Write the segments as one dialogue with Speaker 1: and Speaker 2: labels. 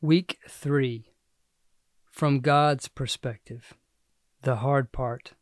Speaker 1: Week 3. From God's Perspective. The Hard Part.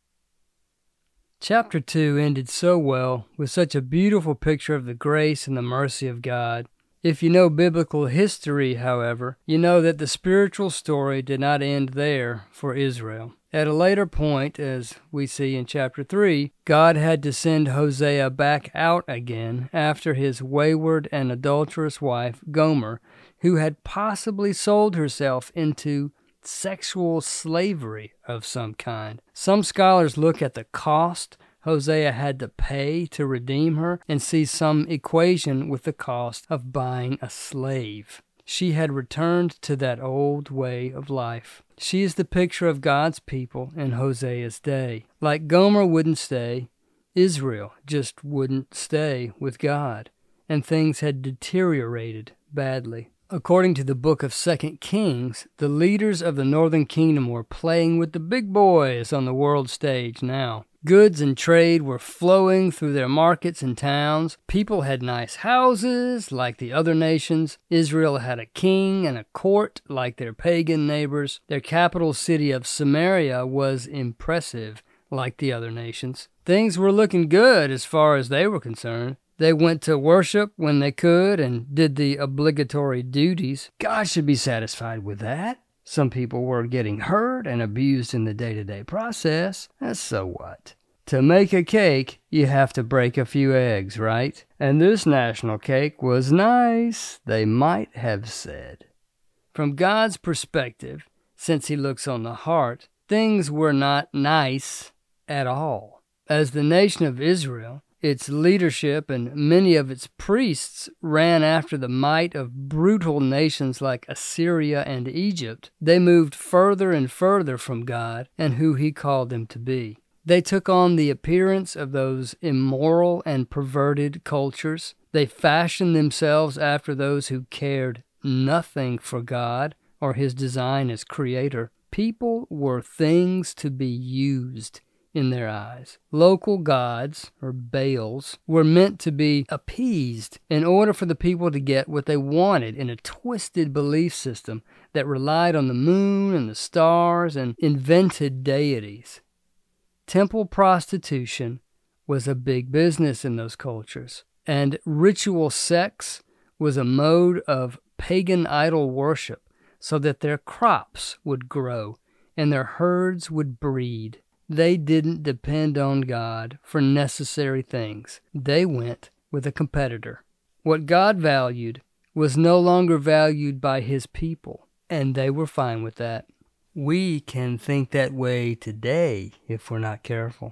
Speaker 1: Chapter 2 ended so well, with such a beautiful picture of the grace and the mercy of God. If you know biblical history, however, you know that the spiritual story did not end there for Israel. At a later point, as we see in chapter 3, God had to send Hosea back out again after his wayward and adulterous wife, Gomer, who had possibly sold herself into sexual slavery of some kind. Some scholars look at the cost Hosea had to pay to redeem her and see some equation with the cost of buying a slave. She had returned to that old way of life. She is the picture of God's people in Hosea's day. Like Gomer wouldn't stay, Israel just wouldn't stay with God, and things had deteriorated badly. According to the book of 2 Kings, the leaders of the northern kingdom were playing with the big boys on the world stage now. Goods and trade were flowing through their markets and towns. People had nice houses like the other nations. Israel had a king and a court like their pagan neighbors. Their capital city of Samaria was impressive like the other nations. Things were looking good as far as they were concerned. They went to worship when they could and did the obligatory duties. God should be satisfied with that. Some people were getting hurt and abused in the day-to-day process. So what? To make a cake, you have to break a few eggs, right? And this national cake was nice, they might have said. From God's perspective, since he looks on the heart, things were not nice at all. As the nation of Israel, its leadership and many of its priests ran after the might of brutal nations like Assyria and Egypt. They moved further and further from God and who he called them to be. They took on the appearance of those immoral and perverted cultures. They fashioned themselves after those who cared nothing for God or his design as creator. People were things to be used in their eyes. Local gods, or Baals, were meant to be appeased in order for the people to get what they wanted in a twisted belief system that relied on the moon and the stars and invented deities. Temple prostitution was a big business in those cultures, and ritual sex was a mode of pagan idol worship so that their crops would grow and their herds would breed. They didn't depend on God for necessary things. They went with a competitor. What God valued was no longer valued by his people, and they were fine with that. We can think that way today if we're not careful.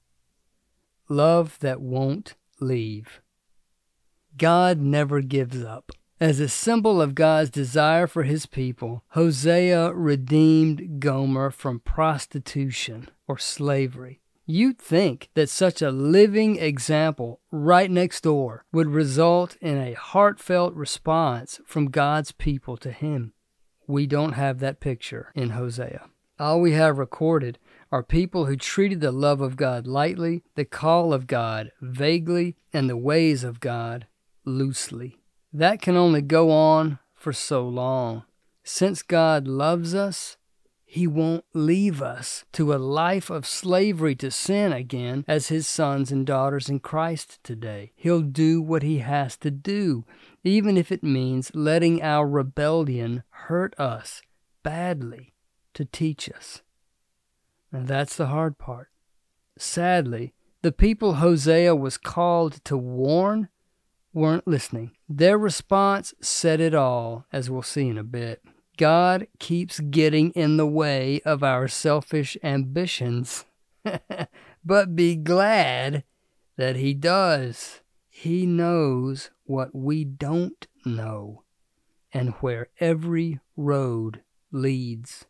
Speaker 1: Love that won't leave. God never gives up. As a symbol of God's desire for his people, Hosea redeemed Gomer from prostitution or slavery. You'd think that such a living example right next door would result in a heartfelt response from God's people to him. We don't have that picture in Hosea. All we have recorded are people who treated the love of God lightly, the call of God vaguely, and the ways of God loosely. That can only go on for so long. Since God loves us, he won't leave us to a life of slavery to sin again as his sons and daughters in Christ today. He'll do what he has to do, even if it means letting our rebellion hurt us badly to teach us. And that's the hard part. Sadly, the people Hosea was called to warn weren't listening. Their response said it all, as we'll see in a bit. God keeps getting in the way of our selfish ambitions. But be glad that he does. He knows what we don't know and where every road leads.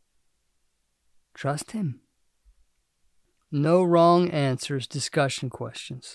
Speaker 1: Trust him. No wrong answers discussion questions.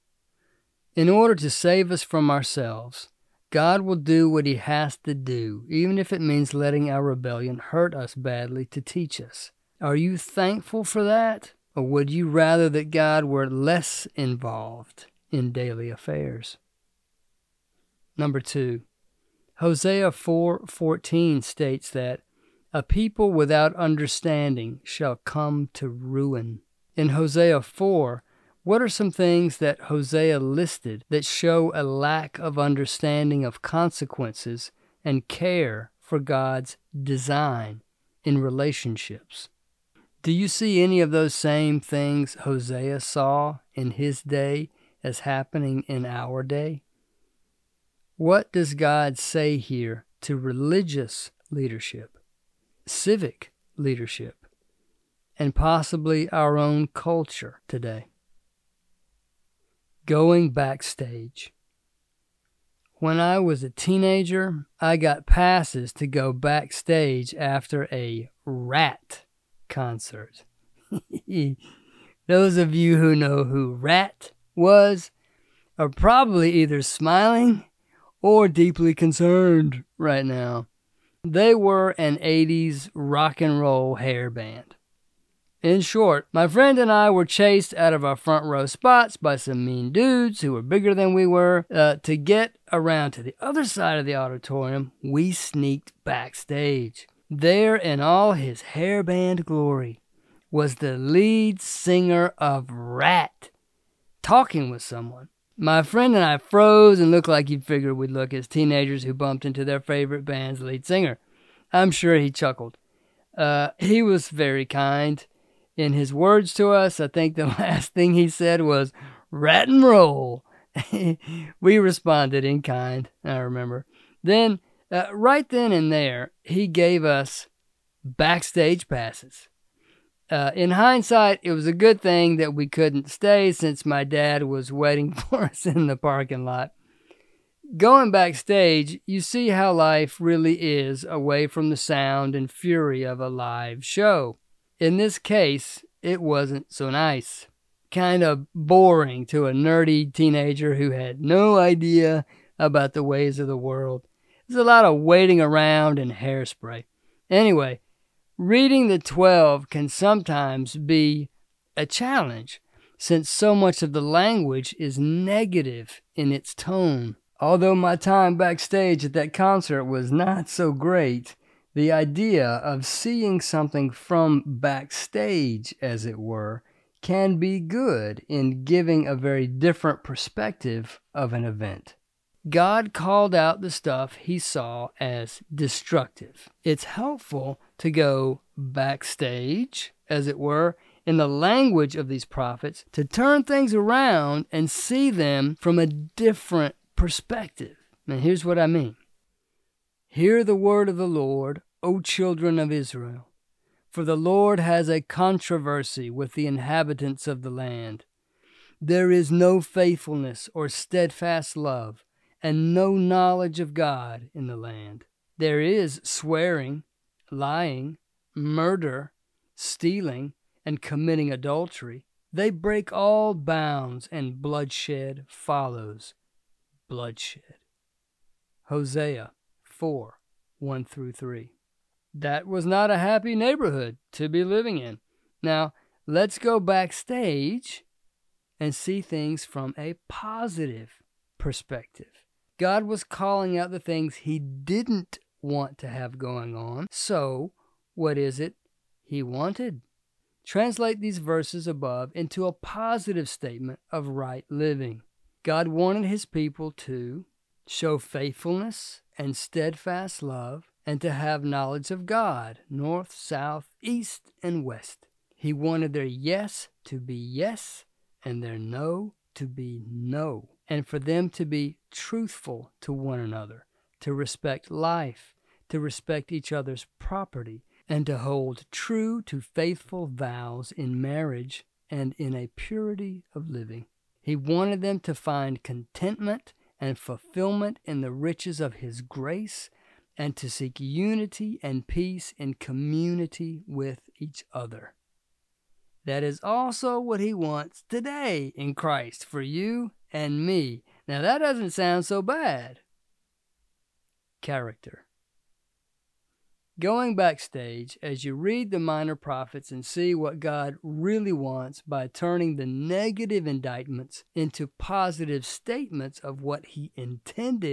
Speaker 1: In order to save us from ourselves, God will do what he has to do, even if it means letting our rebellion hurt us badly to teach us. Are you thankful for that? Or would you rather that God were less involved in daily affairs? Number 2, Hosea 4:14 states that a people without understanding shall come to ruin. In Hosea 4, what are some things that Hosea listed that show a lack of understanding of consequences and care for God's design in relationships? Do you see any of those same things Hosea saw in his day as happening in our day? What does God say here to religious leadership, civic leadership, and possibly our own culture today? Going backstage. When I was a teenager, I got passes to go backstage after a Rat concert. Those of you who know who Rat was are probably either smiling or deeply concerned right now. They were an 80s rock and roll hair band. In short, my friend and I were chased out of our front row spots by some mean dudes who were bigger than we were. To get around to the other side of the auditorium, we sneaked backstage. There, in all his hairband glory, was the lead singer of Rat, talking with someone. My friend and I froze and looked like you'd figure we'd look as teenagers who bumped into their favorite band's lead singer. I'm sure he chuckled. He was very kind. In his words to us, I think the last thing he said was, "Rat and roll." We responded in kind, I remember. Then, right then and there, he gave us backstage passes. In hindsight, it was a good thing that we couldn't stay since my dad was waiting for us in the parking lot. Going backstage, you see how life really is away from the sound and fury of a live show. In this case, it wasn't so nice. Kind of boring to a nerdy teenager who had no idea about the ways of the world. There's a lot of waiting around and hairspray. Anyway, reading the 12 can sometimes be a challenge, since so much of the language is negative in its tone. Although my time backstage at that concert was not so great, the idea of seeing something from backstage, as it were, can be good in giving a very different perspective of an event. God called out the stuff he saw as destructive. It's helpful to go backstage, as it were, in the language of these prophets, to turn things around and see them from a different perspective. And here's what I mean. Hear the word of the Lord, O children of Israel. For the Lord has a controversy with the inhabitants of the land. There is no faithfulness or steadfast love, and no knowledge of God in the land. There is swearing, lying, murder, stealing, and committing adultery. They break all bounds, and bloodshed follows bloodshed. Hosea 4:1-3. That was not a happy neighborhood to be living in. Now, let's go backstage and see things from a positive perspective. God was calling out the things he didn't want to have going on. So, what is it he wanted? Translate these verses above into a positive statement of right living. God wanted his people to show faithfulness and steadfast love, and to have knowledge of God, north, south, east, and west. He wanted their yes to be yes, and their no to be no, and for them to be truthful to one another, to respect life, to respect each other's property, and to hold true to faithful vows in marriage and in a purity of living. He wanted them to find contentment and fulfillment in the riches of his grace, and to seek unity and peace in community with each other. That is also what he wants today in Christ for you and me. Now that doesn't sound so bad. Character. Going backstage as you read the minor prophets and see what God really wants by turning the negative indictments into positive statements of what he intended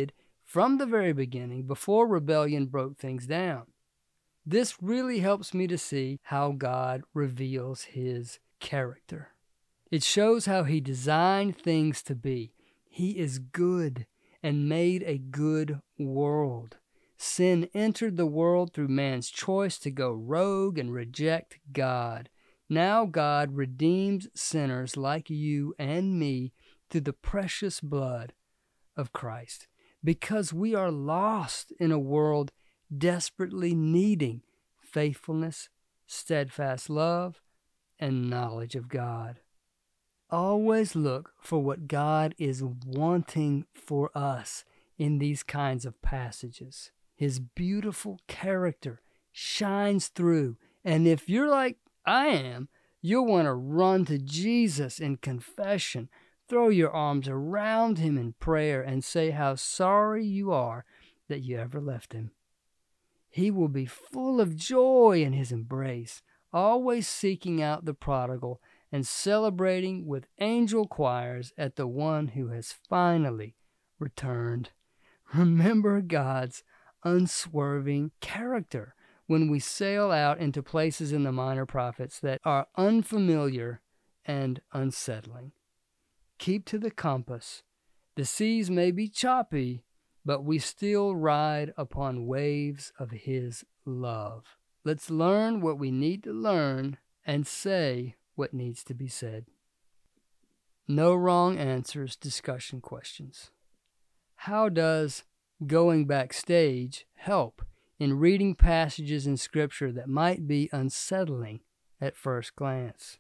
Speaker 1: from the very beginning, before rebellion broke things down. This really helps me to see how God reveals his character. It shows how he designed things to be. He is good and made a good world. Sin entered the world through man's choice to go rogue and reject God. Now God redeems sinners like you and me through the precious blood of Christ, because we are lost in a world desperately needing faithfulness, steadfast love, and knowledge of God. Always look for what God is wanting for us in these kinds of passages. His beautiful character shines through, and if you're like I am, you'll want to run to Jesus in confession, throw your arms around him in prayer, and say how sorry you are that you ever left him. He will be full of joy in his embrace, always seeking out the prodigal and celebrating with angel choirs at the one who has finally returned. Remember God's unswerving character when we sail out into places in the Minor Prophets that are unfamiliar and unsettling. Keep to the compass. The seas may be choppy, but we still ride upon waves of his love. Let's learn what we need to learn and say what needs to be said. No wrong answers discussion questions. How does going backstage help in reading passages in Scripture that might be unsettling at first glance?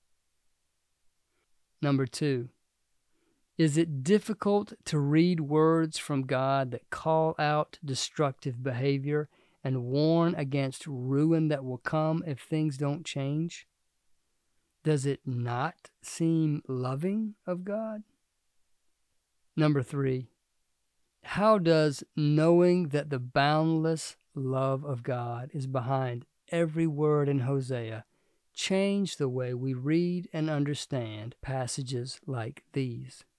Speaker 1: Number 2, is it difficult to read words from God that call out destructive behavior and warn against ruin that will come if things don't change? Does it not seem loving of God? Number 3, how does knowing that the boundless love of God is behind every word in Hosea change the way we read and understand passages like these?